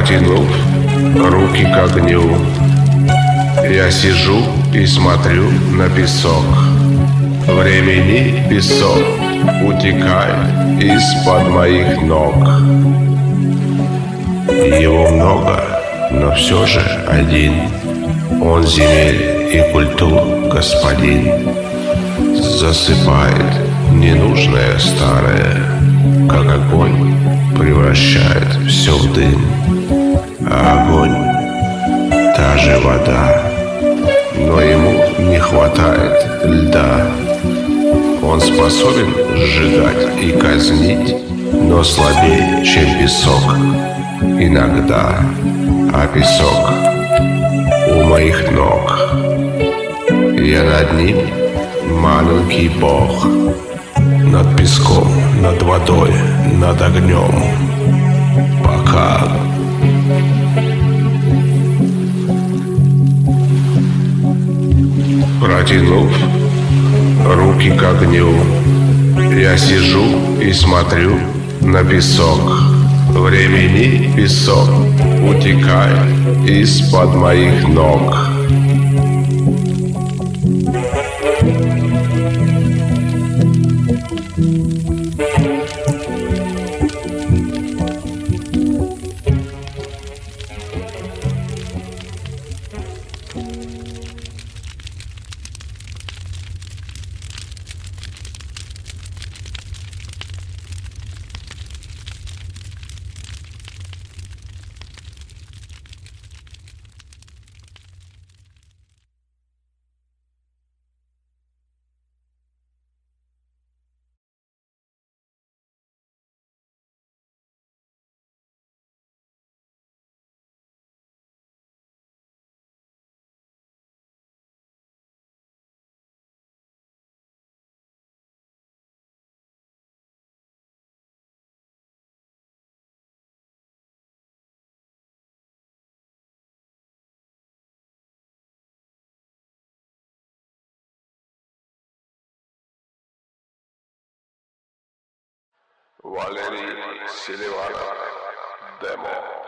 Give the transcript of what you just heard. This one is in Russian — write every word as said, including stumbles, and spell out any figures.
Протянув руки к огню, я сижу и смотрю на песок. Времени песок утекает из-под моих ног. Его много, но все же один. Он земель и культур господин. Засыпает ненужное старое, как огонь превращает все в дым. А огонь — та же вода, но ему не хватает льда. Он способен сжигать и казнить, но слабее, чем песок иногда. А песок у моих ног. Я над ним маленький бог. Над песком, над водой, над огнем. Пока. Протянув руки к огню, я сижу и смотрю на песок. Времени песок утекает из-под моих ног. Валерий Селиванов. Демо.